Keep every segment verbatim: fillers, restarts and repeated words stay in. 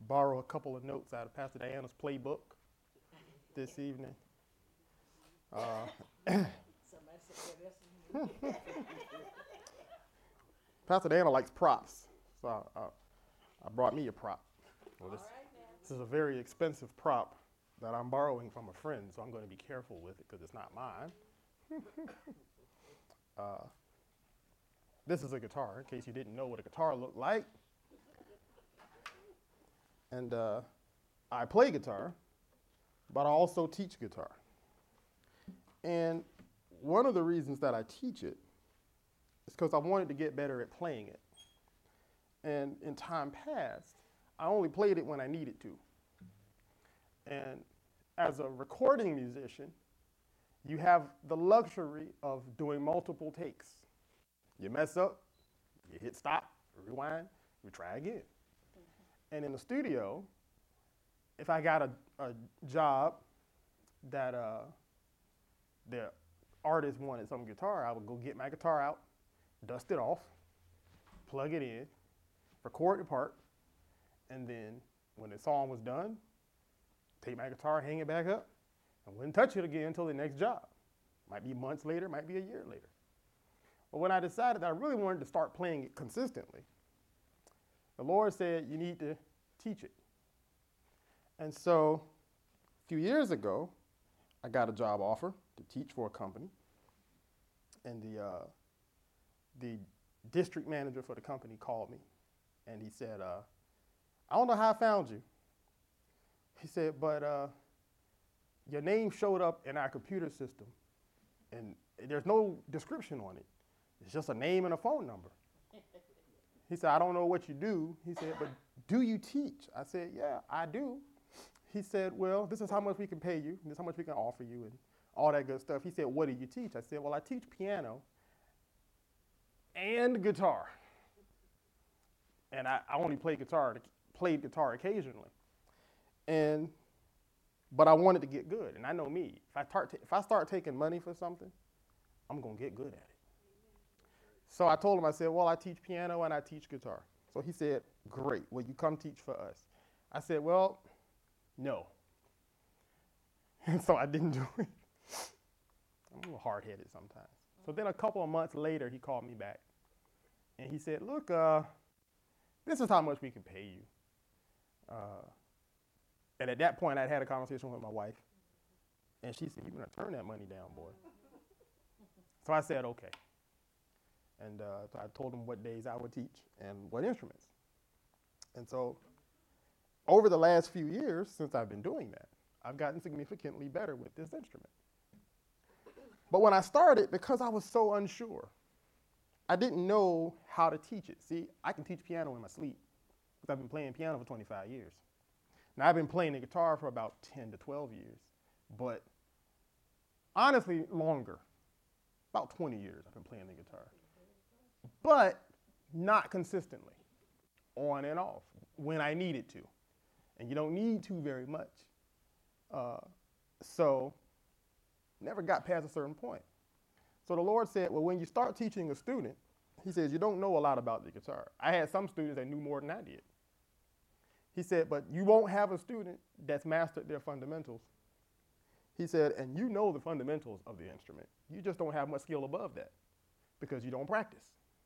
borrow a couple of notes out of Pastor Diana's playbook this evening. Uh, Pastor Diana likes props, so I, I, I brought me a prop. Well, this, this is a very expensive prop that I'm borrowing from a friend, so I'm going to be careful with it because it's not mine. uh, this is a guitar, in case you didn't know what a guitar looked like. And uh, I play guitar, but I also teach guitar. And one of the reasons that I teach it is because I wanted to get better at playing it. And in time past, I only played it when I needed to. And as a recording musician, you have the luxury of doing multiple takes. You mess up, you hit stop, rewind, you try again. And in the studio, if I got a, a job that uh, the artist wanted some guitar, I would go get my guitar out, dust it off, plug it in, record the part, and then when the song was done, take my guitar, hang it back up, and wouldn't touch it again until the next job. Might be months later, might be a year later. But when I decided that I really wanted to start playing it consistently, the Lord said, you need to teach it. And so a few years ago, I got a job offer to teach for a company. And the, uh, the district manager for the company called me. And he said, uh, I don't know how I found you. He said, but uh, your name showed up in our computer system. And there's no description on it. It's just a name and a phone number. He said, I don't know what you do. He said, but do you teach? I said, yeah, I do. He said, well, this is how much we can pay you. This is how much we can offer you and all that good stuff. He said, what do you teach? I said, well, I teach piano and guitar. And I, I only play guitar, played guitar occasionally. And, but I wanted to get good. And I know me, if I, tar- if I start taking money for something, I'm going to get good at it. So I told him, I said, well, I teach piano and I teach guitar. So he said, great, will you come teach for us? I said, well, no. And so I didn't do it. I'm a little hard-headed sometimes. So then a couple of months later, he called me back. And he said, look, uh, this is how much we can pay you. Uh, and at that point, I'd had a conversation with my wife. And she said, you're going to turn that money down, boy. So I said, okay. And uh, so I told him what days I would teach and what instruments. And so over the last few years, since I've been doing that, I've gotten significantly better with this instrument. But when I started, because I was so unsure, I didn't know how to teach it. See, I can teach piano in my sleep because I've been playing piano for twenty-five years. Now, I've been playing the guitar for about ten to twelve years, but honestly, longer. About twenty years I've been playing the guitar. But not consistently, on and off, when I needed to. And you don't need to very much. Uh, so, never got past a certain point. So the Lord said, well, when you start teaching a student, he says, you don't know a lot about the guitar. I had some students that knew more than I did. He said, but you won't have a student that's mastered their fundamentals. He said, and you know the fundamentals of the instrument. You just don't have much skill above that because you don't practice.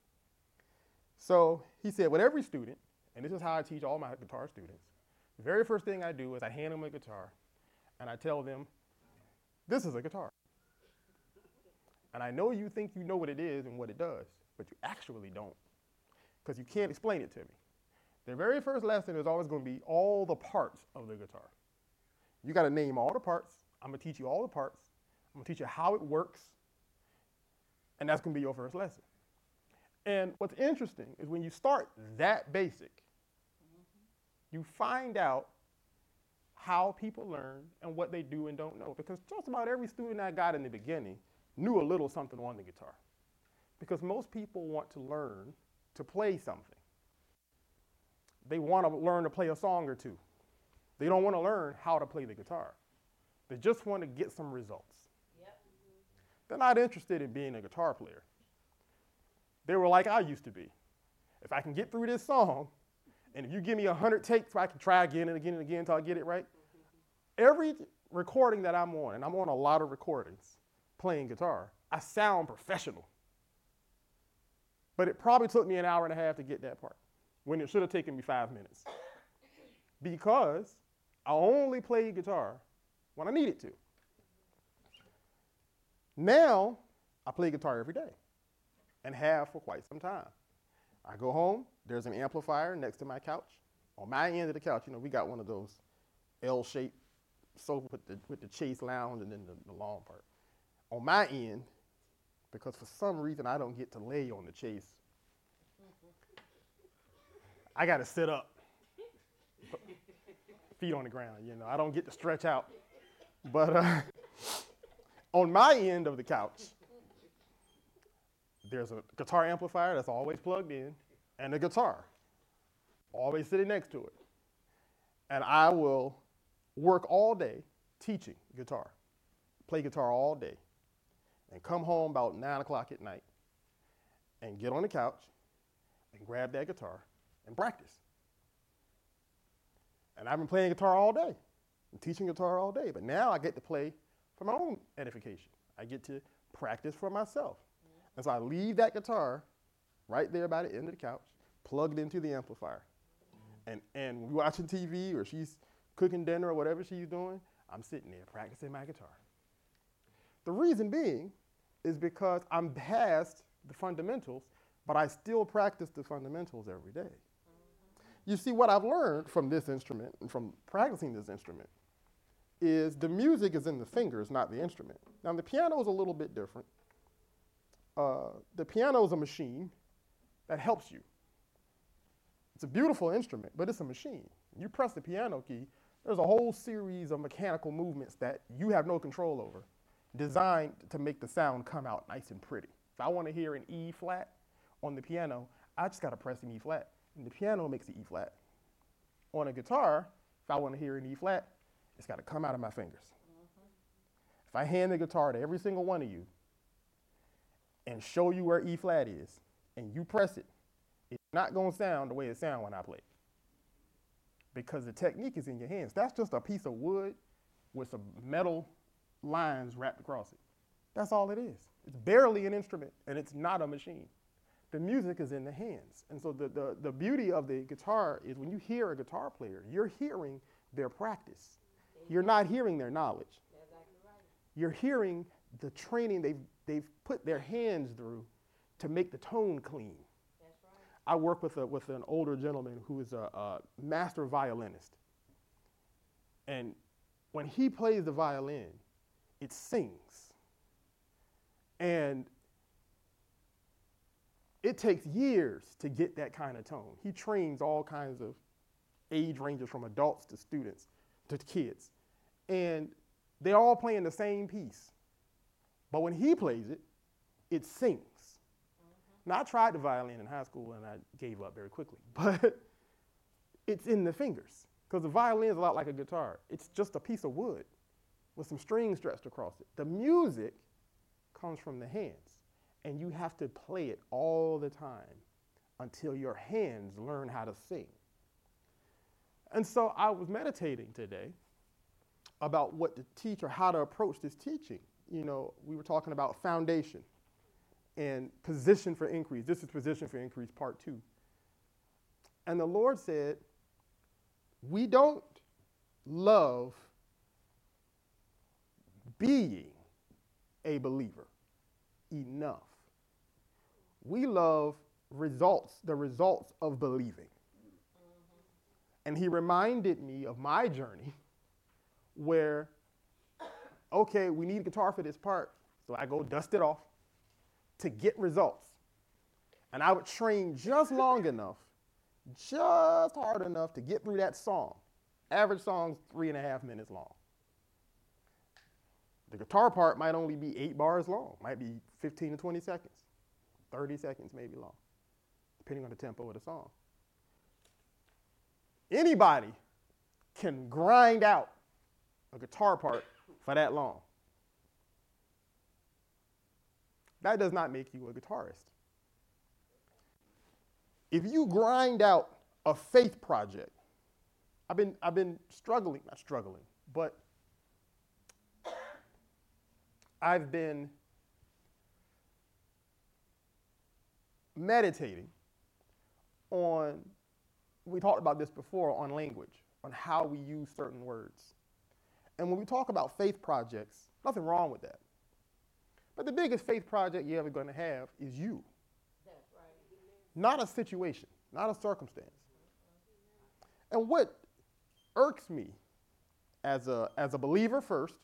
So he said, with every student, and this is how I teach all my guitar students, the very first thing I do is I hand them a guitar and I tell them, this is a guitar. And I know you think you know what it is and what it does, but you actually don't because you can't explain it to me. The very first lesson is always going to be all the parts of the guitar. You got to name all the parts. I'm going to teach you all the parts. I'm going to teach you how it works. And that's going to be your first lesson. And what's interesting is when you start that basic, mm-hmm. you find out how people learn and what they do and don't know. Because just about every student I got in the beginning knew a little something on the guitar. Because most people want to learn to play something. They want to learn to play a song or two. They don't want to learn how to play the guitar. They just want to get some results. Yep. They're not interested in being a guitar player. They were like I used to be. If I can get through this song And if you give me a hundred takes, I can try again and again and again until I get it right. Every recording that I'm on, and I'm on a lot of recordings playing guitar, I sound professional. But it probably took me an hour and a half to get that part, when it should have taken me five minutes. Because I only play guitar when I needed to. Now, I play guitar every day, and have for quite some time. I go home, there's an amplifier next to my couch. On my end of the couch, you know, we got one of those L-shaped sofa with the, with the chase lounge and then the, the long part. On my end, because for some reason I don't get to lay on the chase, I got to sit up, feet on the ground, you know. I don't get to stretch out. But uh, on my end of the couch, there's a guitar amplifier that's always plugged in, and a guitar, always sitting next to it. And I will work all day teaching guitar, play guitar all day, and come home about nine o'clock at night and get on the couch and grab that guitar and practice. And I've been playing guitar all day and teaching guitar all day, but now I get to play for my own edification. I get to practice for myself. And so I leave that guitar right there by the end of the couch, plugged into the amplifier. And, and when we're watching T V or she's cooking dinner or whatever she's doing, I'm sitting there practicing my guitar. The reason being is because I'm past the fundamentals, but I still practice the fundamentals every day. Mm-hmm. You see, what I've learned from this instrument and from practicing this instrument is the music is in the fingers, not the instrument. Now, the piano is a little bit different. Uh, the piano is a machine that helps you. It's a beautiful instrument, but it's a machine. You press the piano key, there's a whole series of mechanical movements that you have no control over, designed to make the sound come out nice and pretty. If I want to hear an E flat on the piano, I just got to press an E flat, and the piano makes the E flat. On a guitar, if I want to hear an E flat, it's got to come out of my fingers. Mm-hmm. If I hand the guitar to every single one of you and show you where E flat is, and you press it, it's not going to sound the way it sounds when I play. Because the technique is in your hands. That's just a piece of wood with some metal lines wrapped across it. That's all it is. It's barely an instrument, and it's not a machine. The music is in the hands. And so the, the, the beauty of the guitar is when you hear a guitar player, you're hearing their practice. You're not hearing their knowledge. You're hearing the training they've, they've put their hands through to make the tone clean. That's right. I work with, a, with an older gentleman who is a, a master violinist. And when he plays the violin, it sings. And it takes years to get that kind of tone. He trains all kinds of age ranges from adults to students to kids. And they're all playing the same piece. But when he plays it, it sings. Mm-hmm. Now, I tried the violin in high school and I gave up very quickly. But it's in the fingers. Because the violin is a lot like a guitar. It's just a piece of wood with some strings stretched across it. The music comes from the hands. And you have to play it all the time until your hands learn how to sing. And so I was meditating today about what to teach or how to approach this teaching. You know, we were talking about foundation and position for increase. This is position for increase part two. And the Lord said, we don't love being a believer enough. We love results, the results of believing. Mm-hmm. And he reminded me of my journey where, okay, we need a guitar for this part, so I go dust it off to get results. And I would train just long enough, just hard enough to get through that song. Average song's three and a half minutes long. The guitar part might only be eight bars long, might be fifteen to twenty seconds, thirty seconds maybe long, depending on the tempo of the song. Anybody can grind out a guitar part for that long. That does not make you a guitarist. If you grind out a faith project. I've been, I've been struggling, not struggling, but I've been meditating on, we talked about this before, on language, on how we use certain words. And when we talk about faith projects, nothing wrong with that. But the biggest faith project you're ever going to have is you. That's right. Not a situation, not a circumstance. And what irks me as a, as a believer first,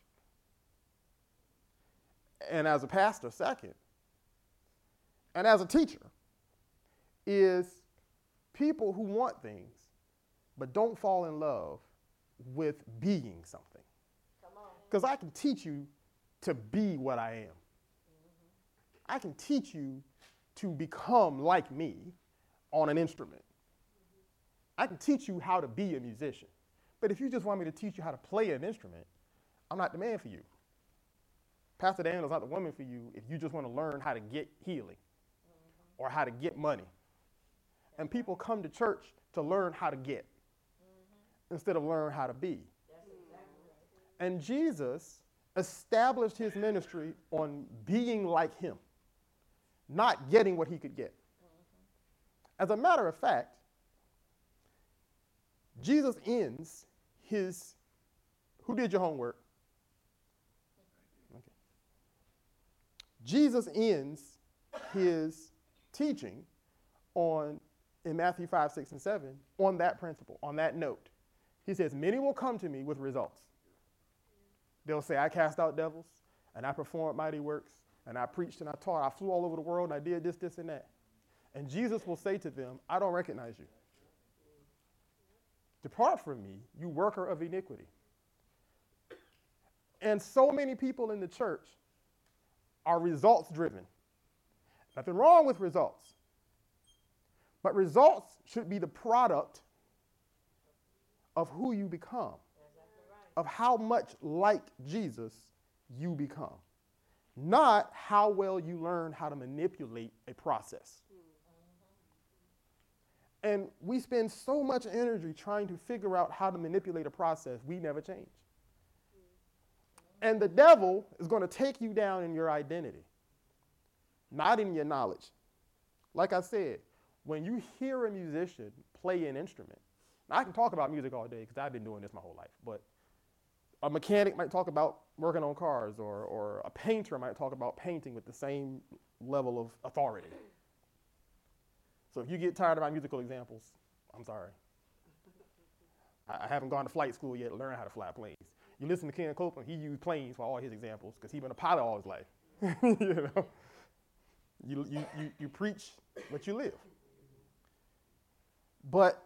and as a pastor second, and as a teacher, is people who want things but don't fall in love with being something. Because I can teach you to be what I am. Mm-hmm. I can teach you to become like me on an instrument. Mm-hmm. I can teach you how to be a musician. But if you just want me to teach you how to play an instrument, I'm not the man for you. Pastor Daniel's not the woman for you if you just want to learn how to get healing mm-hmm. or how to get money. And people come to church to learn how to get mm-hmm. instead of learn how to be. And Jesus established his ministry on being like him, not getting what he could get. Mm-hmm. As a matter of fact, Jesus ends his, who did your homework? Okay. Jesus ends his teaching on, in Matthew five, six, and seven, on that principle, on that note. He says, many will come to me with results. They'll say, I cast out devils, and I performed mighty works, and I preached and I taught. I flew all over the world, and I did this, this, and that. And Jesus will say to them, I don't recognize you. Depart from me, you worker of iniquity. And so many people in the church are results driven. Nothing wrong with results. But results should be the product of who you become. Of how much like Jesus you become, not how well you learn how to manipulate a process. Mm-hmm. And we spend so much energy trying to figure out how to manipulate a process, we never change. Mm-hmm. And the devil is going to take you down in your identity, not in your knowledge. Like I said, when you hear a musician play an instrument, now I can talk about music all day because I've been doing this my whole life, but a mechanic might talk about working on cars, or, or a painter might talk about painting with the same level of authority. So if you get tired of my musical examples, I'm sorry. I, I haven't gone to flight school yet to learn how to fly planes. You listen to Ken Copeland, he used planes for all his examples because he's been a pilot all his life. you know, you, you, you, you preach what you live. But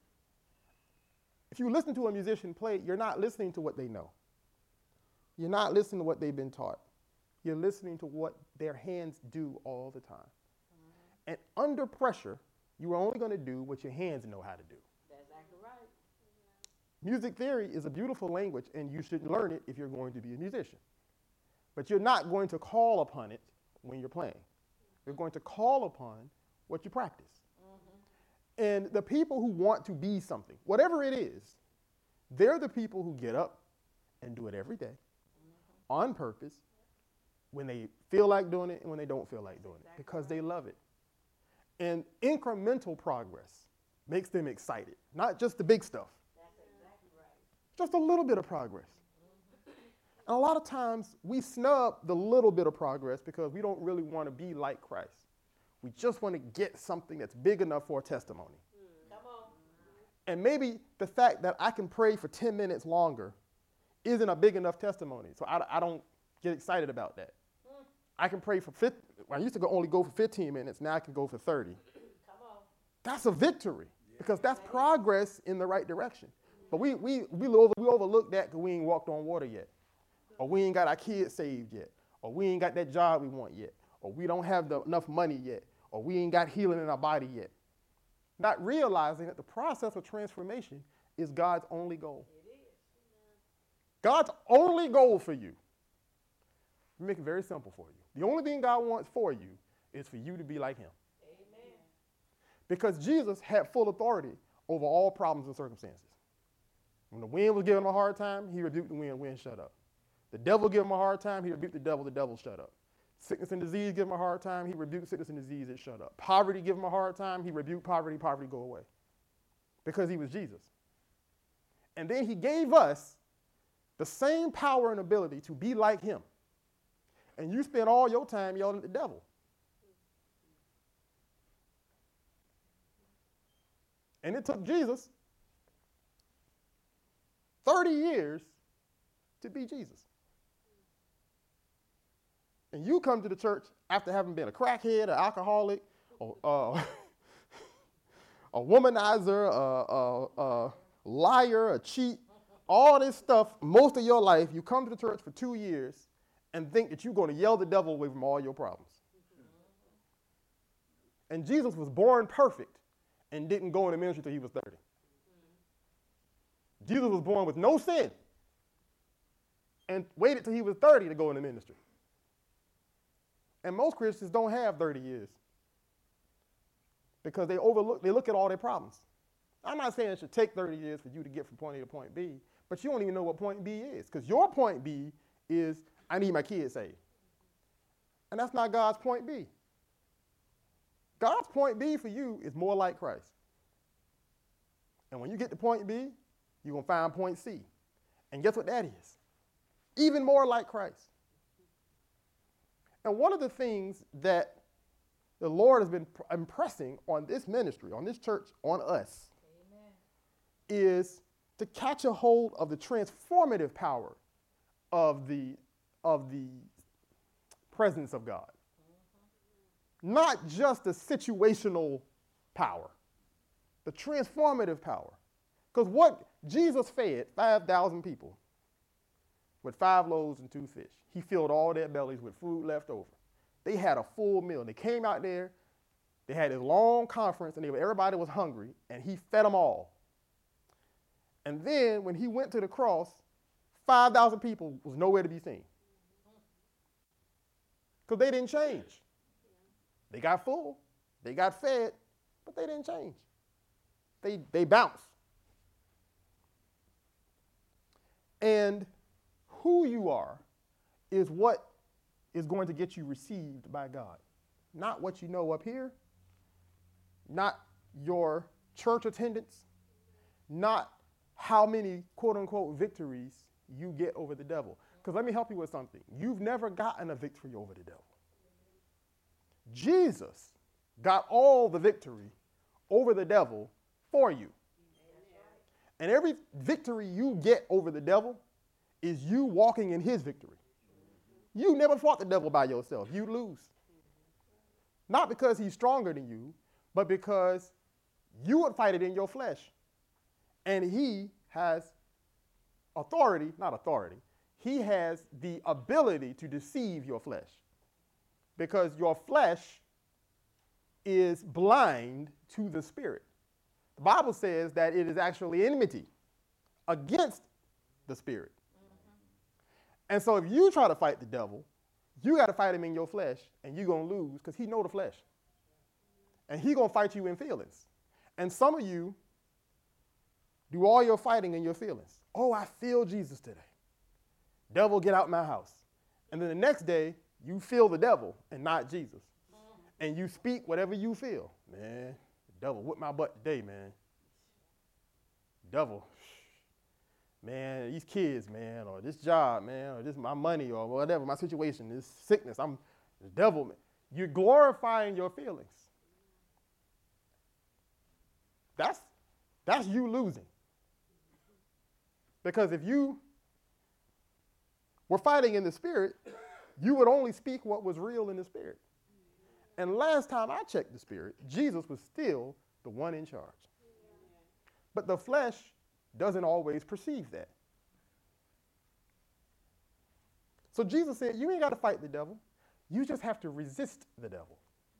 if you listen to a musician play, you're not listening to what they know. You're not listening to what they've been taught. You're listening to what their hands do all the time. Mm-hmm. And under pressure, you are only going to do what your hands know how to do. That's exactly right. Music theory is a beautiful language, and you should learn it if you're going to be a musician. But you're not going to call upon it when you're playing. You're going to call upon what you practice. And the people who want to be something, whatever it is, they're the people who get up and do it every day mm-hmm. on purpose when they feel like doing it and when they don't feel like doing exactly it because right. they love it. And incremental progress makes them excited, not just the big stuff. That's exactly right. Just a little bit of progress. Mm-hmm. And a lot of times we snub the little bit of progress because we don't really want to be like Christ. We just want to get something that's big enough for a testimony. Mm. Come on. And maybe the fact that I can pray for ten minutes longer isn't a big enough testimony. So I, I don't get excited about that. Mm. I can pray for fifty. I used to go, only go for fifteen minutes. Now I can go for thirty. Come on. That's a victory because that's progress in the right direction. But we we we, over, we overlook that because we ain't walked on water yet. Or we ain't got our kids saved yet. Or we ain't got that job we want yet. Or we don't have the, enough money yet, or we ain't got healing in our body yet. Not realizing that the process of transformation is God's only goal. It is. God's only goal for you. We make it very simple for you. The only thing God wants for you is for you to be like him. Amen. Because Jesus had full authority over all problems and circumstances. When the wind was giving him a hard time, he rebuked the wind, wind shut up. The devil gave him a hard time, he rebuked the devil, the devil shut up. Sickness and disease give him a hard time, he rebuked sickness and disease, it shut up. Poverty give him a hard time, he rebuked poverty, poverty go away. Because he was Jesus. And then he gave us the same power and ability to be like him. And you spend all your time yelling at the devil. And it took Jesus thirty years to be Jesus. And you come to the church after having been a crackhead, an alcoholic, or, uh, a womanizer, a, a, a liar, a cheat, all this stuff, most of your life, you come to the church for two years and think that you're going to yell the devil away from all your problems. And Jesus was born perfect and didn't go into ministry until he was thirty. Jesus was born with no sin and waited till he was thirty to go into ministry. And most Christians don't have thirty years because they overlook, they look at all their problems. I'm not saying it should take thirty years for you to get from point A to point B, but you don't even know what point B is, because your point B is, I need my kids saved. And that's not God's point B. God's point B for you is more like Christ. And when you get to point B, you're going to find point C. And guess what that is? Even more like Christ. And one of the things that the Lord has been impressing on this ministry, on this church, on us, Amen, is to catch a hold of the transformative power of the, of the presence of God. Mm-hmm. Not just the situational power, the transformative power. Because what Jesus fed five thousand people with five loaves and two fish. He filled all their bellies with food left over. They had a full meal. They came out there, they had this long conference, and they, everybody was hungry, and he fed them all. And then when he went to the cross, five thousand people was nowhere to be seen. Because they didn't change. They got full, they got fed, but they didn't change. They, they bounced. And who you are is what is going to get you received by God. Not what you know up here, not your church attendance, not how many quote-unquote victories you get over the devil. Because let me help you with something. You've never gotten a victory over the devil. Jesus got all the victory over the devil for you. And every victory you get over the devil is you walking in his victory. You never fought the devil by yourself. You lose. Not because he's stronger than you, but because you would fight it in your flesh. And he has authority, not authority, he has the ability to deceive your flesh. Because your flesh is blind to the spirit. The Bible says that it is actually enmity against the spirit. Mm-hmm. And so if you try to fight the devil, you got to fight him in your flesh, and you're going to lose because he know the flesh. And he's going to fight you in feelings. And some of you do all your fighting in your feelings. Oh, I feel Jesus today. Devil, get out my house. And then the next day, you feel the devil and not Jesus. Mm-hmm. And you speak whatever you feel. Man, devil whipped my butt today, man. Devil, man, these kids, man, or this job, man, or this my money, or whatever, my situation, this sickness, I'm the devil, man. You're glorifying your feelings. That's, that's you losing. Because if you were fighting in the spirit, you would only speak what was real in the spirit. And last time I checked the spirit, Jesus was still the one in charge. But the flesh doesn't always perceive that. So Jesus said, you ain't got to fight the devil. You just have to resist the devil.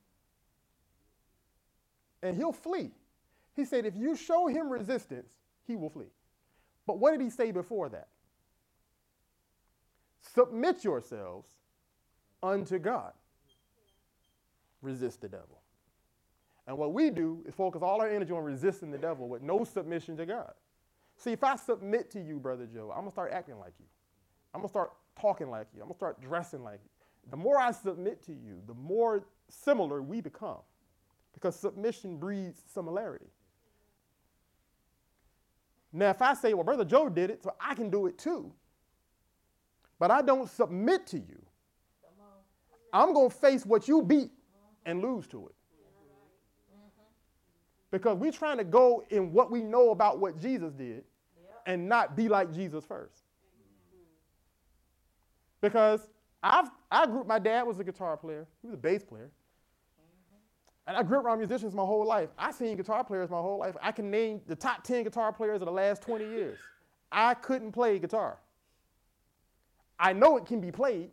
And he'll flee. He said, if you show him resistance, he will flee. But what did he say before that? Submit yourselves unto God. Resist the devil. And what we do is focus all our energy on resisting the devil with no submission to God. See, if I submit to you, Brother Joe, I'm going to start acting like you. I'm going to start talking like you. I'm going to start dressing like you. The more I submit to you, the more similar we become, because submission breeds similarity. Now, if I say, well, Brother Joe did it, so I can do it too, but I don't submit to you, I'm going to face what you beat and lose to it. Because we're trying to go in what we know about what Jesus did and not be like Jesus first. Because I've, I grew up, my dad was a guitar player. He was a bass player. And I grew up around musicians my whole life. I've seen guitar players my whole life. I can name the top ten guitar players of the last twenty years. I couldn't play guitar. I know it can be played.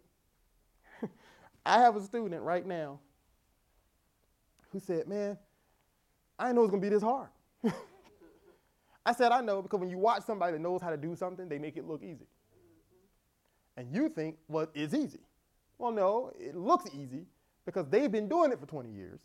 I have a student right now who said, man, I didn't know it was going to be this hard. I said, I know, because when you watch somebody that knows how to do something, they make it look easy. And you think, well, it's easy. Well, no, it looks easy because they've been doing it for twenty years.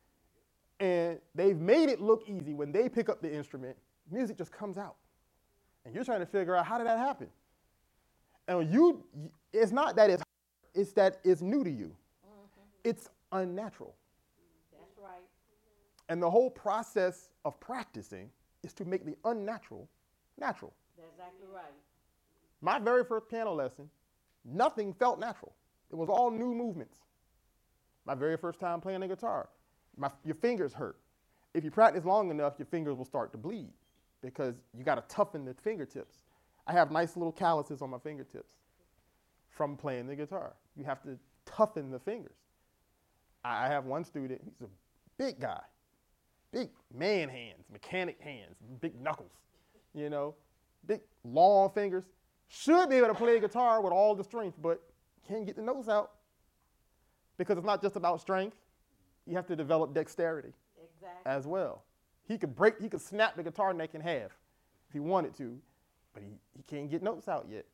And they've made it look easy. When they pick up the instrument, music just comes out. And you're trying to figure out, how did that happen? And you, it's not that it's hard, it's that it's new to you. Mm-hmm. It's unnatural. That's right. And the whole process of practicing is to make the unnatural natural. That's exactly right. My very first piano lesson, nothing felt natural. It was all new movements. My very first time playing the guitar, my, your fingers hurt. If you practice long enough, your fingers will start to bleed because you got to toughen the fingertips. I have nice little calluses on my fingertips from playing the guitar. You have to toughen the fingers. I, I have one student, he's a big guy, big man hands, mechanic hands, big knuckles, you know, big long fingers. Should be able to play guitar with all the strength, but can't get the notes out because it's not just about strength. You have to develop dexterity exactly. as well. He could break, he could snap the guitar neck in half if he wanted to, but he, he can't get notes out yet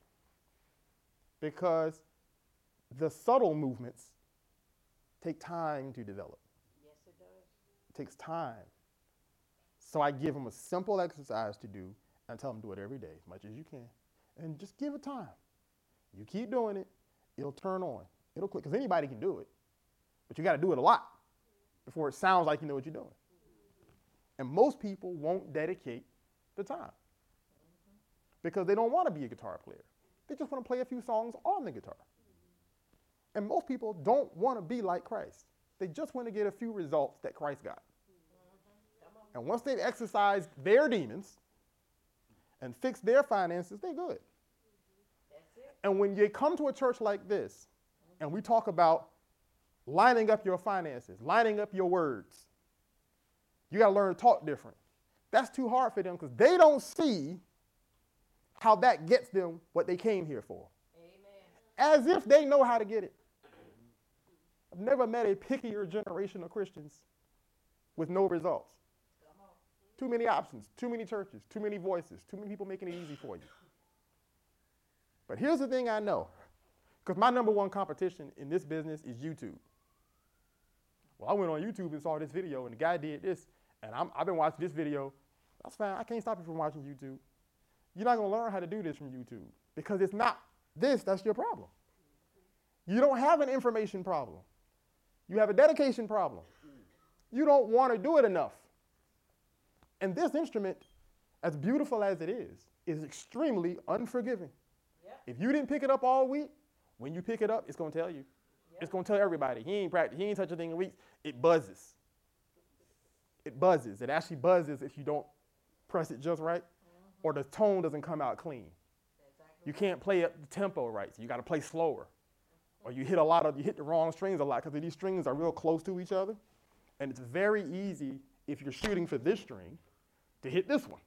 because the subtle movements take time to develop. Yes, it does. It takes time. So I give him a simple exercise to do and tell him to do it every day as much as you can. And just give it time. You keep doing it, it'll turn on. It'll click, because anybody can do it. But you got to do it a lot before it sounds like you know what you're doing. And most people won't dedicate the time mm-hmm. because they don't want to be a guitar player. They just want to play a few songs on the guitar. And most people don't want to be like Christ. They just want to get a few results that Christ got. Mm-hmm. And once they've exercised their demons and fixed their finances, they're good. That's it. And when you come to a church like this, and we talk about lining up your finances, lining up your words, you got to learn to talk different. That's too hard for them because they don't see how that gets them what they came here for. Amen. As if they know how to get it. I've never met a pickier generation of Christians with no results. Too many options, too many churches, too many voices, too many people making it easy for you. But here's the thing I know, because my number one competition in this business is YouTube. Well, I went on YouTube and saw this video, and the guy did this, and I'm, I've been watching this video. That's fine. I can't stop you from watching YouTube. You're not going to learn how to do this from YouTube, because it's not this that's your problem. You don't have an information problem. You have a dedication problem. You don't want to do it enough. And this instrument, as beautiful as it is, is extremely unforgiving. Yep. If you didn't pick it up all week, when you pick it up, it's going to tell you. Yep. It's going to tell everybody. He ain't practiced. He ain't touched a thing in weeks. It buzzes. It buzzes. It actually buzzes if you don't press it just right, mm-hmm. or the tone doesn't come out clean. Exactly. You can't play at the tempo right, so you got to play slower. Mm-hmm. Or you hit a lot of, you hit the wrong strings a lot because these strings are real close to each other, and it's very easy if you're shooting for this string to hit this one,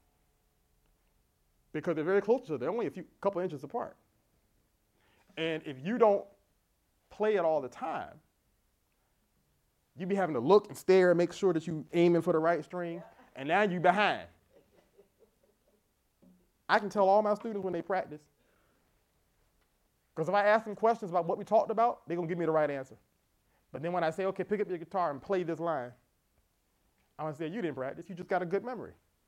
because they're very close to each other. They're only a few couple inches apart. And if you don't play it all the time, you be having to look and stare and make sure that you aiming for the right string, and now you behind. I can tell all my students when they practice, because if I ask them questions about what we talked about, they're going to give me the right answer. But then when I say, okay, pick up your guitar and play this line, I'm going to say you didn't practice. You just got a good memory.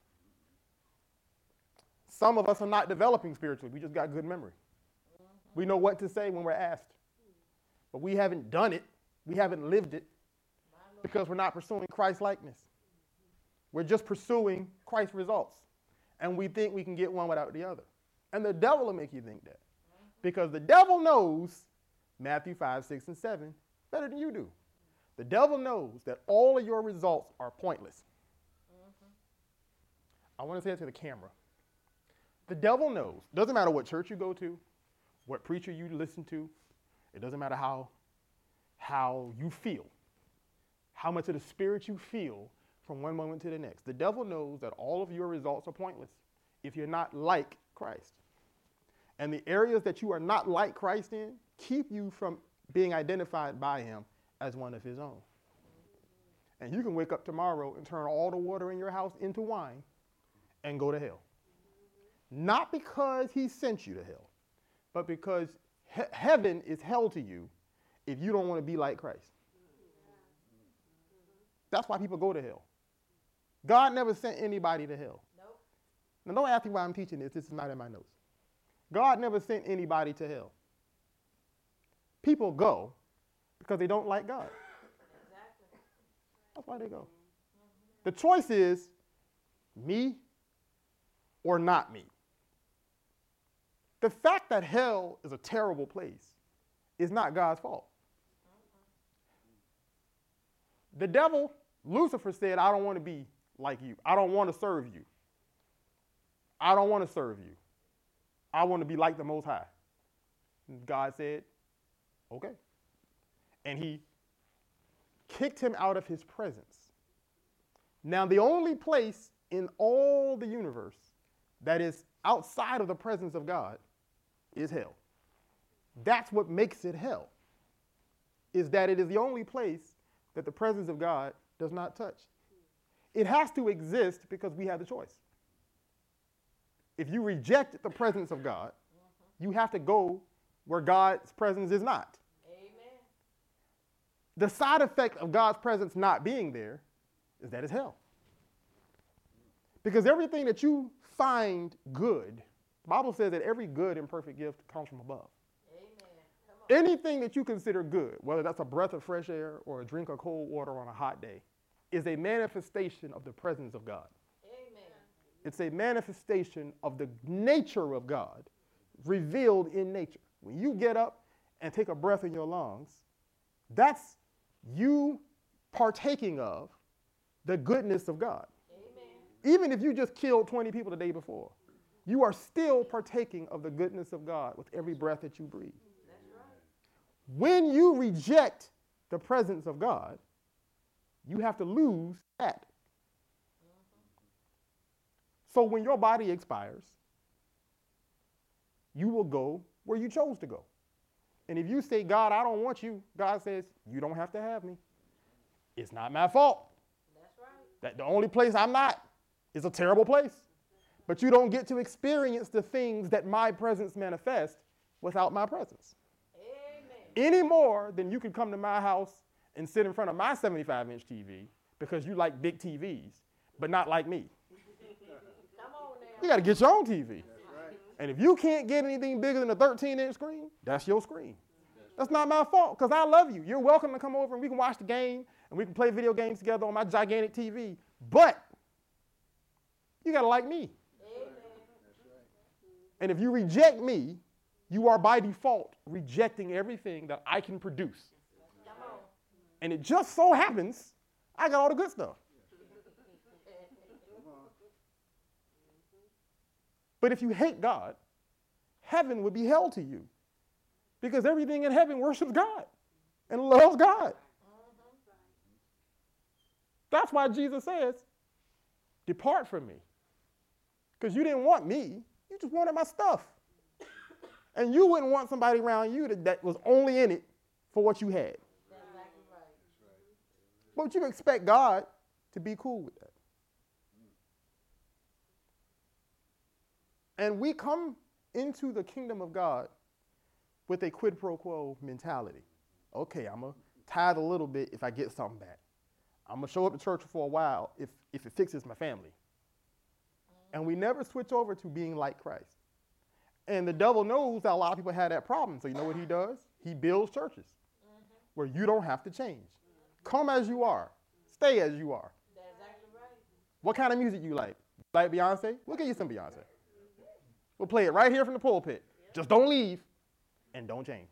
Some of us are not developing spiritually. We just got good memory. We know what to say when we're asked. But we haven't done it. We haven't lived it because we're not pursuing Christ likeness. We're just pursuing Christ results. And we think we can get one without the other. And the devil will make you think that. Because the devil knows Matthew five, six, and seven better than you do. The devil knows that all of your results are pointless. Mm-hmm. I want to say it to the camera. The devil knows. Doesn't matter what church you go to, what preacher you listen to. It doesn't matter how, how you feel, how much of the Spirit you feel from one moment to the next. The devil knows that all of your results are pointless if you're not like Christ. And the areas that you are not like Christ in keep you from being identified by him as one of his own. And you can wake up tomorrow and turn all the water in your house into wine and go to hell. Not because he sent you to hell, but because he- heaven is hell to you if you don't want to be like Christ. That's why people go to hell. God never sent anybody to hell. Nope. Now, don't ask me why I'm teaching this. This is not in my notes. God never sent anybody to hell. People go because they don't like God. Exactly. That's why they go. The choice is me or not me. The fact that hell is a terrible place is not God's fault. The devil, Lucifer, said, I don't want to be like you. I don't want to serve you. I don't want to serve you. I want to be like the Most High. And God said, okay. And he kicked him out of his presence. Now, the only place in all the universe that is outside of the presence of God is hell. That's what makes it hell, is that it is the only place that the presence of God does not touch. It has to exist because we have the choice. If you reject the presence of God, you have to go where God's presence is not. Amen. The side effect of God's presence not being there is that it's hell. Because everything that you find good, the Bible says that every good and perfect gift comes from above. Amen. Come on. Anything that you consider good, whether that's a breath of fresh air or a drink of cold water on a hot day, is a manifestation of the presence of God. Amen. It's a manifestation of the nature of God revealed in nature. When you get up and take a breath in your lungs, that's you partaking of the goodness of God. Amen. Even if you just killed twenty people the day before, you are still partaking of the goodness of God with every breath that you breathe. That's right. When you reject the presence of God, you have to lose that. So when your body expires, you will go where you chose to go. And if you say, God, I don't want you, God says, you don't have to have me. It's not my fault. That's right. That the only place I'm not is a terrible place. But you don't get to experience the things that my presence manifests without my presence. Amen. Any more than you can come to my house and sit in front of my seventy-five inch T V because you like big T Vs, but not like me. Come on now. You got to get your own T V. And if you can't get anything bigger than a thirteen inch screen, that's your screen. That's not my fault because I love you. You're welcome to come over and we can watch the game and we can play video games together on my gigantic T V. But you got to like me. Amen. And if you reject me, you are by default rejecting everything that I can produce. Come on. And it just so happens I got all the good stuff. But if you hate God, heaven would be hell to you because everything in heaven worships God and loves God. That's why Jesus says, depart from me. Because you didn't want me, you just wanted my stuff. And you wouldn't want somebody around you that, that was only in it for what you had. That's exactly right. But you expect God to be cool with that. And we come into the kingdom of God with a quid pro quo mentality. Okay, I'm going to tithe a little bit if I get something back. I'm going to show up to church for a while if, if it fixes my family. And we never switch over to being like Christ. And the devil knows that a lot of people have that problem. So you know what he does? He builds churches where you don't have to change. Come as you are. Stay as you are. That's exactly right. What kind of music you like? Like Beyonce? We'll get you some Beyonce. We'll play it right here from the pulpit. Just don't leave and don't change.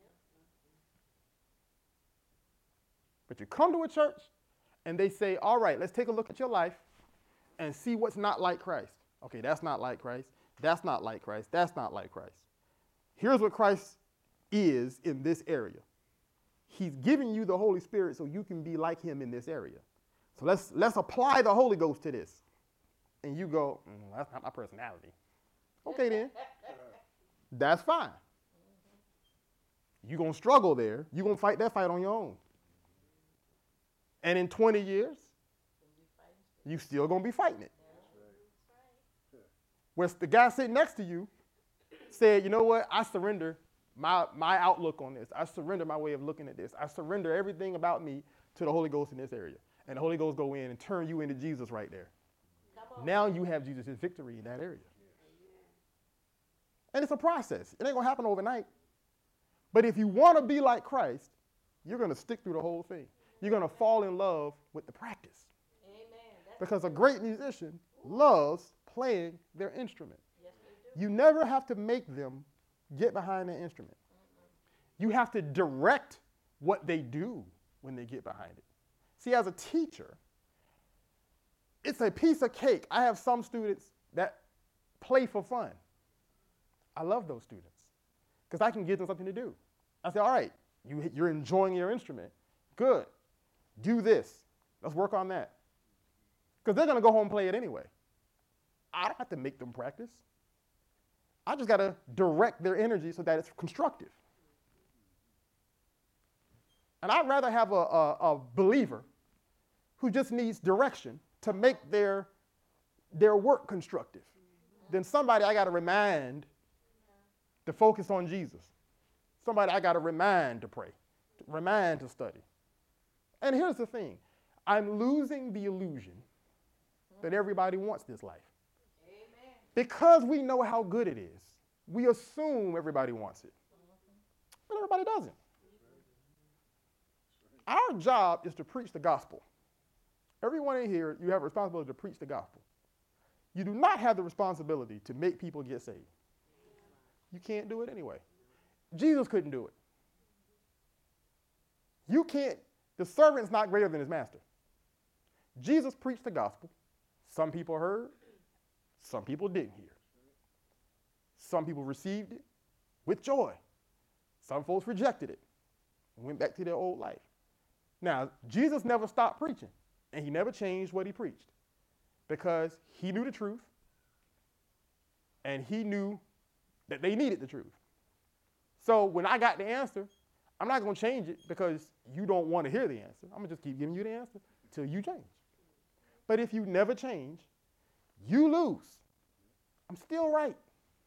But you come to a church and they say, all right, let's take a look at your life and see what's not like Christ. Okay, that's not like Christ. That's not like Christ. That's not like Christ. Here's what Christ is in this area. He's giving you the Holy Spirit so you can be like him in this area. So let's, let's apply the Holy Ghost to this. And you go, mm, that's not my personality. Okay, then. That's fine. You're going to struggle there. You're going to fight that fight on your own. And in twenty years, you still going to be fighting it. Where the guy sitting next to you said, you know what, I surrender my, my outlook on this. I surrender my way of looking at this. I surrender everything about me to the Holy Ghost in this area. And the Holy Ghost go in and turn you into Jesus right there. Now you have Jesus' victory in that area. And it's a process. It ain't going to happen overnight. But if you want to be like Christ, you're going to stick through the whole thing. You're going to fall in love with the practice. Amen. Because a great musician loves playing their instrument. Yes, they do. You never have to make them get behind their instrument. You have to direct what they do when they get behind it. See, as a teacher, it's a piece of cake. I have some students that play for fun. I love those students because I can give them something to do. I say, all right, you, you're enjoying your instrument. Good. Do this. Let's work on that. Because they're going to go home and play it anyway. I don't have to make them practice. I just got to direct their energy so that it's constructive. And I'd rather have a, a, a believer who just needs direction to make their, their work constructive than somebody I got to remind to focus on Jesus. Somebody I got to remind to pray, to remind to study. And here's the thing. I'm losing the illusion that everybody wants this life. Amen. Because we know how good it is, we assume everybody wants it. But everybody doesn't. Our job is to preach the gospel. Everyone in here, you have a responsibility to preach the gospel. You do not have the responsibility to make people get saved. You can't do it anyway. Jesus couldn't do it. You can't, the servant's not greater than his master. Jesus preached the gospel. Some people heard, some people didn't hear. Some people received it with joy. Some folks rejected it and went back to their old life. Now, Jesus never stopped preaching, and he never changed what he preached because he knew the truth, and he knew that they needed the truth. So when I got the answer, I'm not going to change it because you don't want to hear the answer. I'm going to just keep giving you the answer till you change. But if you never change, you lose. I'm still right.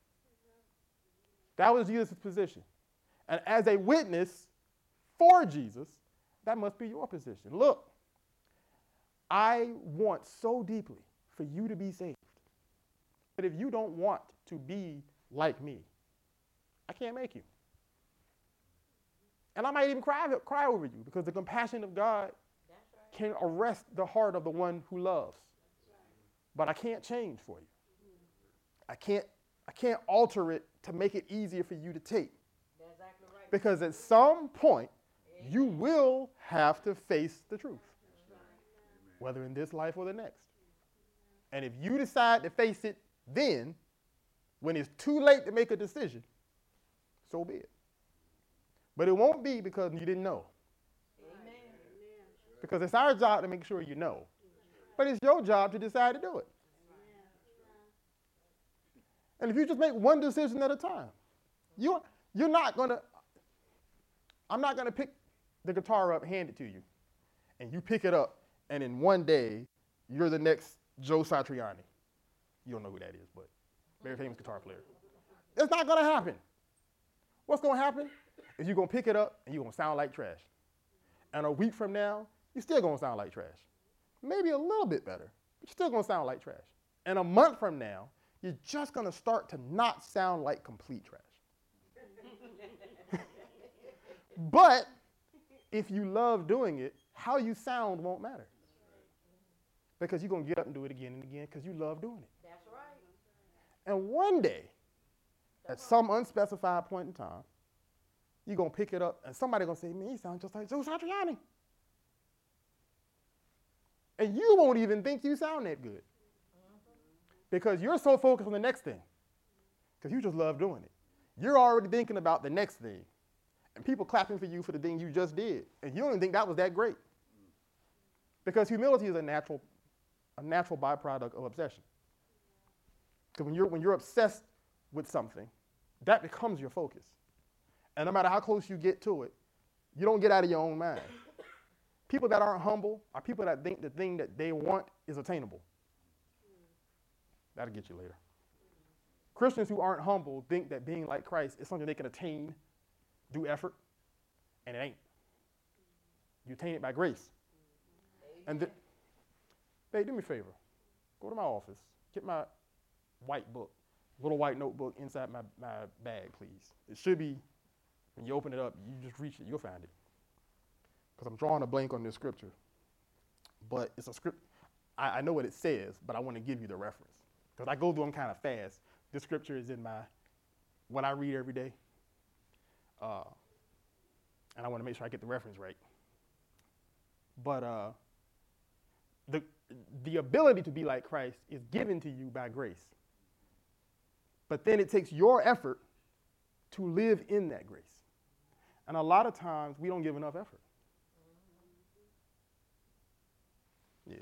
That was Jesus' position. And as a witness for Jesus, that must be your position. Look, I want so deeply for you to be saved. But if you don't want to be like me, I can't make you. And I might even cry, cry over you because the compassion of God can arrest the heart of the one who loves. But I can't change for you. I can't, I can't alter it to make it easier for you to take. That's exactly right. Because at some point, you will have to face the truth, whether in this life or the next. And if you decide to face it then, when it's too late to make a decision, so be it. But it won't be because you didn't know. Amen. Because it's our job to make sure you know. But it's your job to decide to do it. And if you just make one decision at a time, you, you're not going to, I'm not going to pick the guitar up, hand it to you, and you pick it up, and in one day, you're the next Joe Satriani. You don't know who that is, but very famous guitar player. It's not going to happen. What's going to happen is you're going to pick it up, and you're going to sound like trash. And a week from now, you're still going to sound like trash. Maybe a little bit better, but you're still going to sound like trash. And a month from now, you're just going to start to not sound like complete trash. But if you love doing it, how you sound won't matter. Because you're going to get up and do it again and again because you love doing it. That's right. And one day, at some unspecified point in time, you're going to pick it up and somebody's going to say, man, he sounds just like Joe Satriani. And you won't even think you sound that good. Because you're so focused on the next thing. Because you just love doing it. You're already thinking about the next thing. And people clapping for you for the thing you just did. And you don't even think that was that great. Because humility is a natural, a natural byproduct of obsession. Because when you're, when you're obsessed with something, that becomes your focus. And no matter how close you get to it, you don't get out of your own mind. People that aren't humble are people that think the thing that they want is attainable. That'll get you later. Christians who aren't humble think that being like Christ is something they can attain, do effort, and it ain't. You attain it by grace. And th- hey, do me a favor. Go to my office. Get my white book, little white notebook inside my, my bag, please. It should be, when you open it up, you just reach it, you'll find it. Because I'm drawing a blank on this scripture. But it's a script, I, I know what it says, but I want to give you the reference. Because I go through them kind of fast. This scripture is in my, what I read every day. Uh, and I want to make sure I get the reference right. But uh, the, the ability to be like Christ is given to you by grace. But then it takes your effort to live in that grace. And a lot of times we don't give enough effort. Yeah.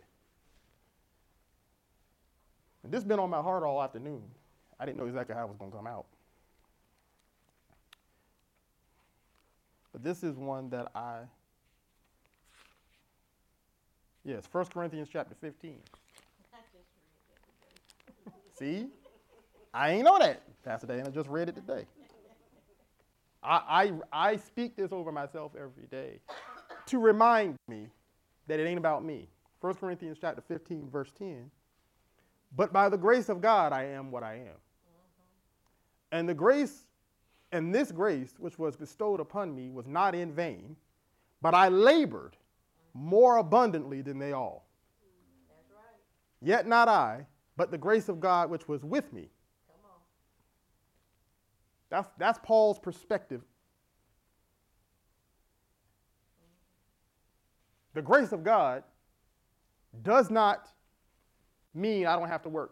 And this has been on my heart all afternoon. I didn't know exactly how it was going to come out. But this is one that I, yes, First Corinthians chapter fifteen. See? I ain't know that. Pastor Dana just read it today. I, I, I speak this over myself every day to remind me that it ain't about me. First Corinthians chapter fifteen, verse ten. But by the grace of God, I am what I am. Mm-hmm. And the grace, and this grace, which was bestowed upon me, was not in vain, but I labored more abundantly than they all. That's right. Yet not I, but the grace of God which was with me. Come on. That's, that's Paul's perspective. The grace of God does not mean I don't have to work.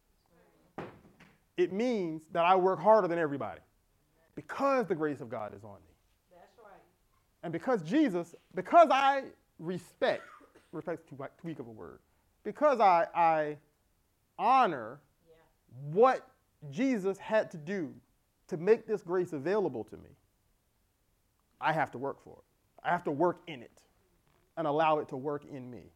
It means that I work harder than everybody because the grace of God is on me. That's right. And because Jesus, because I respect, respect too weak of a word, because I, I honor Yeah. what Jesus had to do to make this grace available to me, I have to work for it. I have to work in it and allow it to work in me.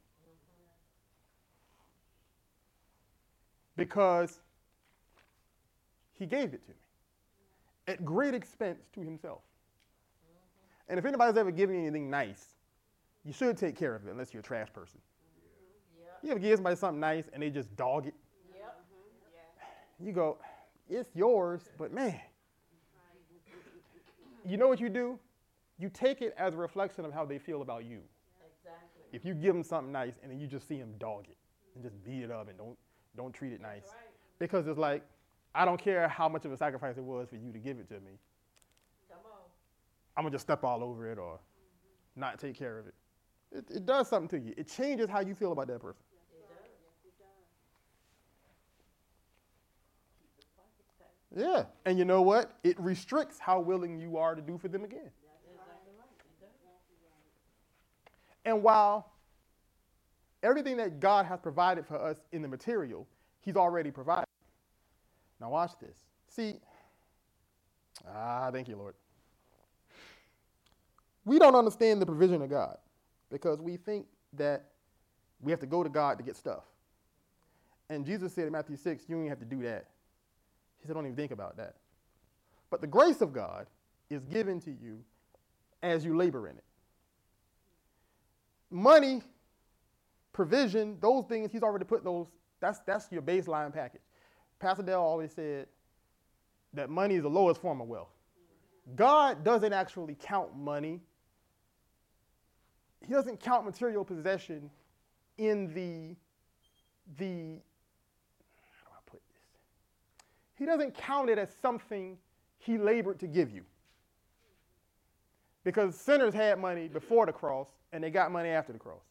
Because he gave it to me at great expense to himself. And if anybody's ever given you anything nice, you should take care of it unless you're a trash person. Yep. You ever give somebody something nice and they just dog it? Yep. You go, it's yours, but man. You know what you do? You take it as a reflection of how they feel about you. Exactly. If you give them something nice and then you just see them dog it and just beat it up and don't don't treat it nice. That's right. Because it's like, I don't care how much of a sacrifice it was for you to give it to me. Come on. I'm going to just step all over it or mm-hmm. not take care of it. it. It does something to you. It changes how you feel about that person. It does. It does. Yeah. And you know what? It restricts how willing you are to do for them again. That's exactly right. It does. And while everything that God has provided for us in the material, he's already provided. Now watch this. See, ah, thank you, Lord. We don't understand the provision of God because we think that we have to go to God to get stuff. And Jesus said in Matthew six, you don't even have to do that. He said, don't even think about that. But the grace of God is given to you as you labor in it. money, provision, those things, he's already put those, that's, that's your baseline package. Pastor Dale always said that money is the lowest form of wealth. God doesn't actually count money. He doesn't count material possession in the, the, how do I put this? He doesn't count it as something he labored to give you. Because sinners had money before the cross, and they got money after the cross.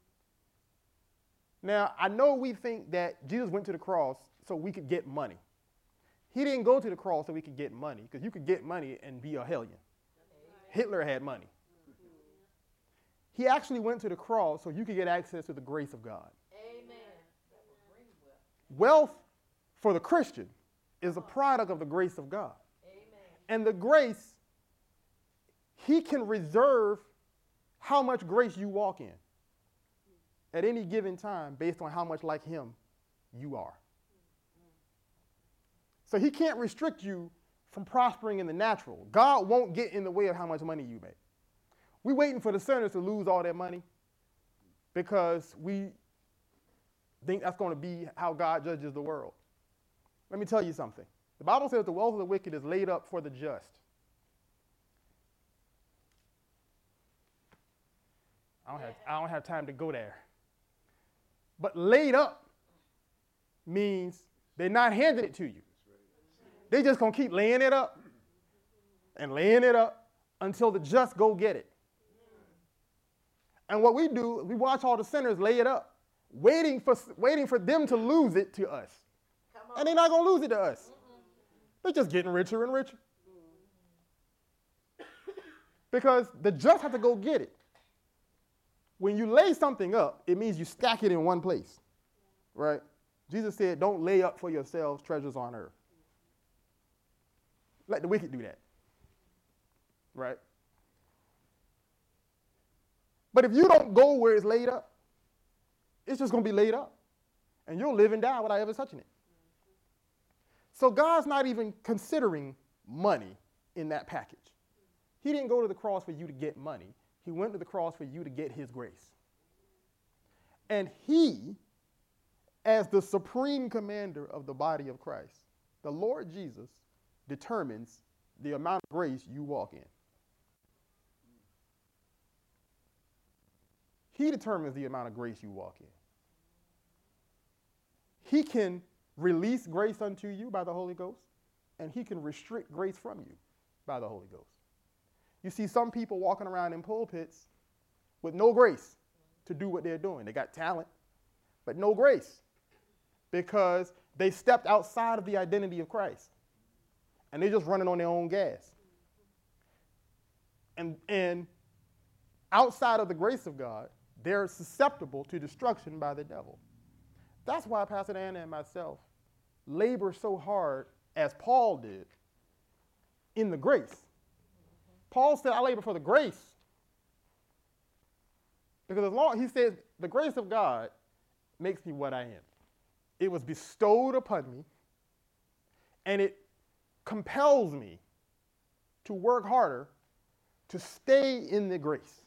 Now, I know we think that Jesus went to the cross so we could get money. He didn't go to the cross so we could get money, because you could get money and be a hellion. Hitler had money. He actually went to the cross so you could get access to the grace of God. Amen. Wealth for the Christian is a product of the grace of God. Amen. And the grace, he can reserve how much grace you walk in at any given time based on how much like him you are. So he can't restrict you from prospering in the natural. God won't get in the way of how much money you make. We're waiting for the sinners to lose all their money because we think that's going to be how God judges the world. Let me tell you something. The Bible says the wealth of the wicked is laid up for the just. I don't have, I don't have time to go there. But laid up means they're not handing it to you. They're just going to keep laying it up and laying it up until the just go get it. And what we do, we watch all the sinners lay it up, waiting for, waiting for them to lose it to us. And they're not going to lose it to us. Mm-mm. They're just getting richer and richer. Mm. Because the just have to go get it. When you lay something up, it means you stack it in one place, right? Jesus said, don't lay up for yourselves treasures on earth. Let the wicked do that, right? But if you don't go where it's laid up, it's just going to be laid up. And you'll live and die without ever touching it. So God's not even considering money in that package. He didn't go to the cross for you to get money. He went to the cross for you to get his grace. And he, as the supreme commander of the body of Christ, the Lord Jesus, determines the amount of grace you walk in. He determines the amount of grace you walk in. He can release grace unto you by the Holy Ghost, and he can restrict grace from you by the Holy Ghost. You see some people walking around in pulpits with no grace to do what they're doing. They got talent, but no grace because they stepped outside of the identity of Christ, and they're just running on their own gas. And, and outside of the grace of God, they're susceptible to destruction by the devil. That's why Pastor Anna and myself labor so hard, as Paul did, in the grace. Paul said, I labor for the grace. Because as long, he says, the grace of God makes me what I am. It was bestowed upon me, and it compels me to work harder to stay in the grace.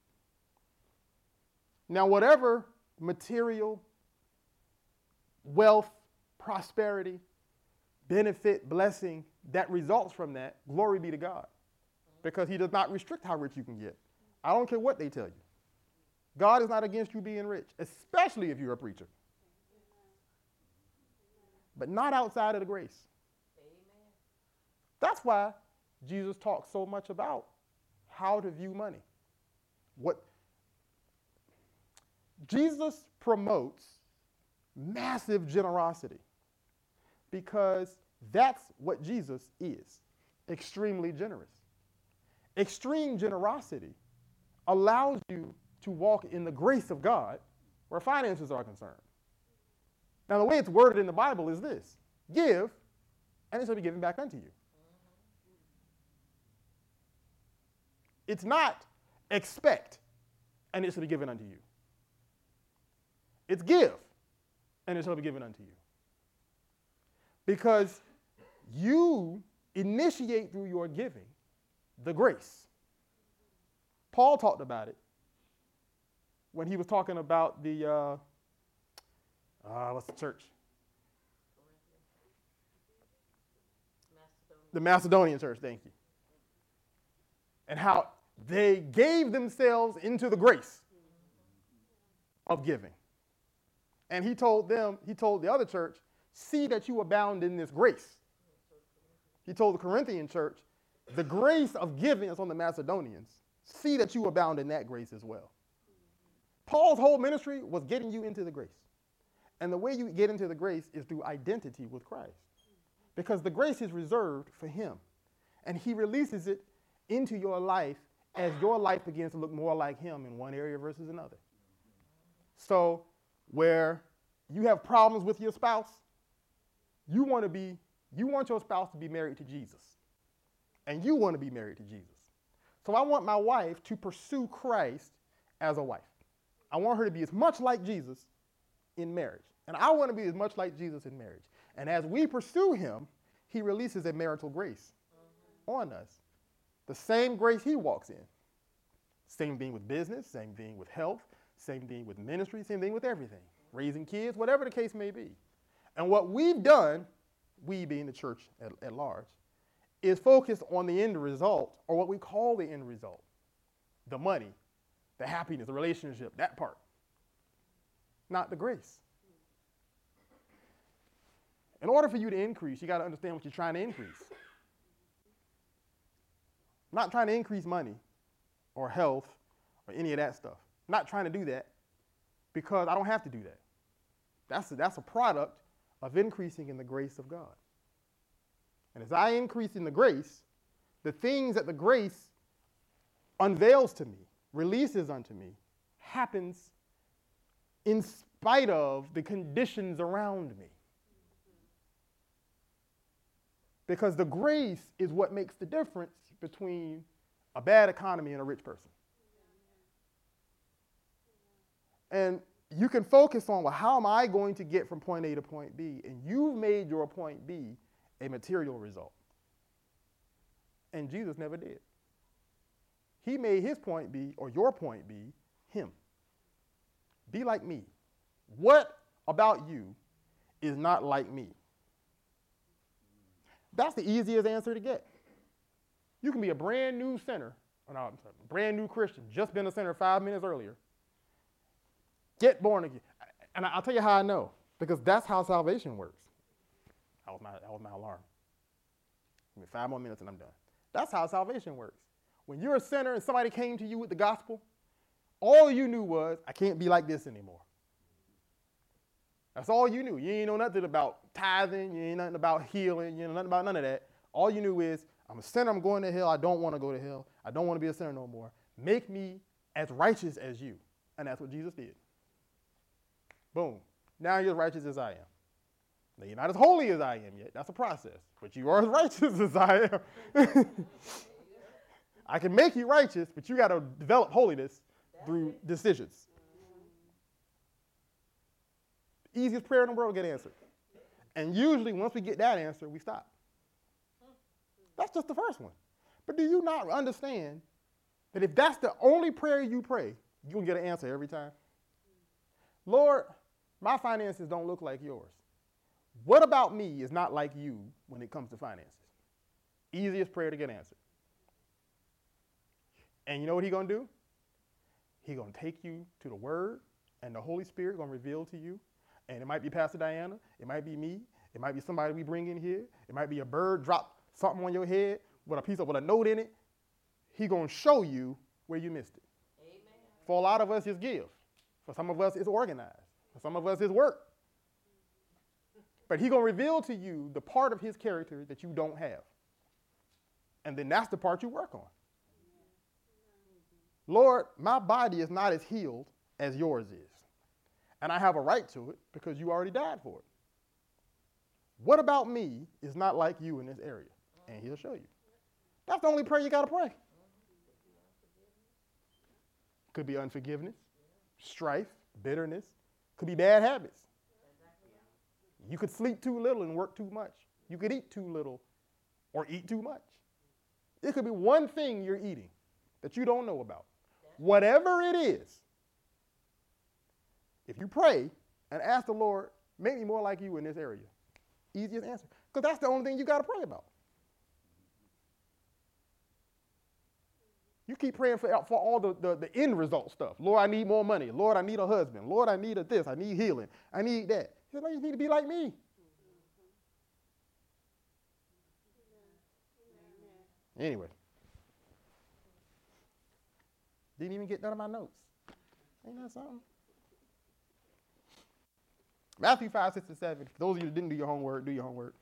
Now, whatever material, wealth, prosperity, benefit, blessing that results from that, glory be to God. Because he does not restrict how rich you can get. I don't care what they tell you. God is not against you being rich, especially if you're a preacher. But not outside of the grace. Amen. That's why Jesus talks so much about how to view money. What Jesus promotes massive generosity because that's what Jesus is, extremely generous. Extreme generosity allows you to walk in the grace of God where finances are concerned. Now, the way it's worded in the Bible is this: give, and it shall be given back unto you. It's not expect, and it shall be given unto you. It's give, and it shall be given unto you. Because you initiate through your giving the grace. Paul talked about it when he was talking about the, uh, uh, what's the church? Macedonia. The Macedonian church, thank you. And how they gave themselves into the grace of giving. And he told them, he told the other church, see that you abound in this grace. He told the Corinthian church, the grace of giving is on the Macedonians. See that you abound in that grace as well. Paul's whole ministry was getting you into the grace. And the way you get into the grace is through identity with Christ. Because the grace is reserved for him. And he releases it into your life as your life begins to look more like him in one area versus another. So where you have problems with your spouse, you want to be, you want your spouse to be married to Jesus. And you want to be married to Jesus. So I want my wife to pursue Christ as a wife. I want her to be as much like Jesus in marriage. And I want to be as much like Jesus in marriage. And as we pursue him, he releases a marital grace on us. The same grace he walks in. Same thing with business, same thing with health, same thing with ministry, same thing with everything. Raising kids, whatever the case may be. And what we've done, we being the church at, at large, is focused on the end result, or what we call the end result. The money, the happiness, the relationship, that part. Not the grace. In order for you to increase, you got to understand what you're trying to increase. I'm not trying to increase money or health or any of that stuff. I'm not trying to do that because I don't have to do that. That's a, that's a product of increasing in the grace of God. And as I increase in the grace, the things that the grace unveils to me, releases unto me, happens in spite of the conditions around me. Because the grace is what makes the difference between a bad economy and a rich person. And you can focus on, well, how am I going to get from point A to point B? And you've made your point B a material result. And Jesus never did. He made his point B, or your point B, him. Be like me. What about you is not like me? That's the easiest answer to get. You can be a brand new sinner, or no, I'm sorry, brand new Christian, just been a sinner five minutes earlier. Get born again. And I'll tell you how I know, because that's how salvation works. That was my, that was my alarm. Give me five more minutes and I'm done. That's how salvation works. When you're a sinner and somebody came to you with the gospel, all you knew was, I can't be like this anymore. That's all you knew. You ain't know nothing about tithing. You ain't nothing about healing. You know nothing about none of that. All you knew is, I'm a sinner. I'm going to hell. I don't want to go to hell. I don't want to be a sinner no more. Make me as righteous as you. And that's what Jesus did. Boom. Now you're as righteous as I am. Now you're not as holy as I am yet. That's a process. But you are as righteous as I am. I can make you righteous, but you got to develop holiness through decisions. Easiest prayer in the world to get answered. And usually once we get that answer, we stop. That's just the first one. But do you not understand that if that's the only prayer you pray, you're going to get an answer every time? Lord, my finances don't look like yours. What about me is not like you when it comes to finances? Easiest prayer to get answered. And you know what he's going to do? He's going to take you to the Word, and the Holy Spirit is going to reveal to you. And it might be Pastor Diana. It might be me. It might be somebody we bring in here. It might be a bird drop something on your head with a piece of, with a note in it. He's going to show you where you missed it. Amen. For a lot of us, it's give. For some of us, it's organized. For some of us, it's work. But he's going to reveal to you the part of his character that you don't have. And then that's the part you work on. Lord, my body is not as healed as yours is. And I have a right to it because you already died for it. What about me is not like you in this area? And he'll show you. That's the only prayer you got to pray. Could be unforgiveness, strife, bitterness. Could be bad habits. You could sleep too little and work too much. You could eat too little or eat too much. It could be one thing you're eating that you don't know about. Whatever it is, If you pray and ask the Lord, make me more like you in this area. Easiest answer. Because that's the only thing you got to pray about. You keep praying for, for all the, the, the end result stuff. Lord, I need more money. Lord, I need a husband. Lord, I need a this. I need healing. I need that. You know, you need to be like me. Anyway. Didn't even get none of my notes. Ain't that something? Matthew five, six, and seven. For those of you that didn't do your homework, do your homework.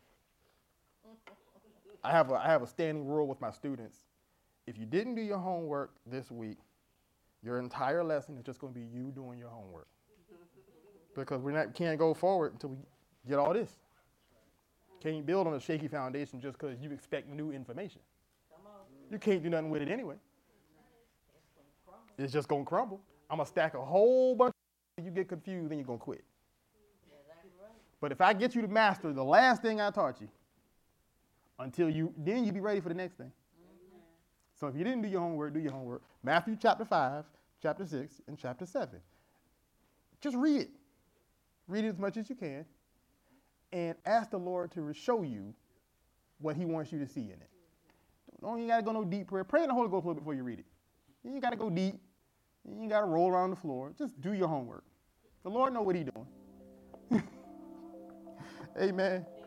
I have a, I have a standing rule with my students. If you didn't do your homework this week, your entire lesson is just going to be you doing your homework. Because we not can't go forward until we get all this. Can't build on a shaky foundation just because you expect new information. You can't do nothing with it anyway. It's just going to crumble. I'm going to stack a whole bunch of you get confused, then you're going to quit. But if I get you to master the last thing I taught you, until you, then you be ready for the next thing. Mm-hmm. So if you didn't do your homework, do your homework. Matthew chapter five, chapter six, and chapter seven. Just read it. Read it as much as you can. And ask the Lord to show you what he wants you to see in it. Don't you got to go no deep prayer. Pray in the Holy Ghost a little bit before you read it. You ain't got to go deep. You ain't got to roll around the floor. Just do your homework. The Lord know what he's doing. Amen.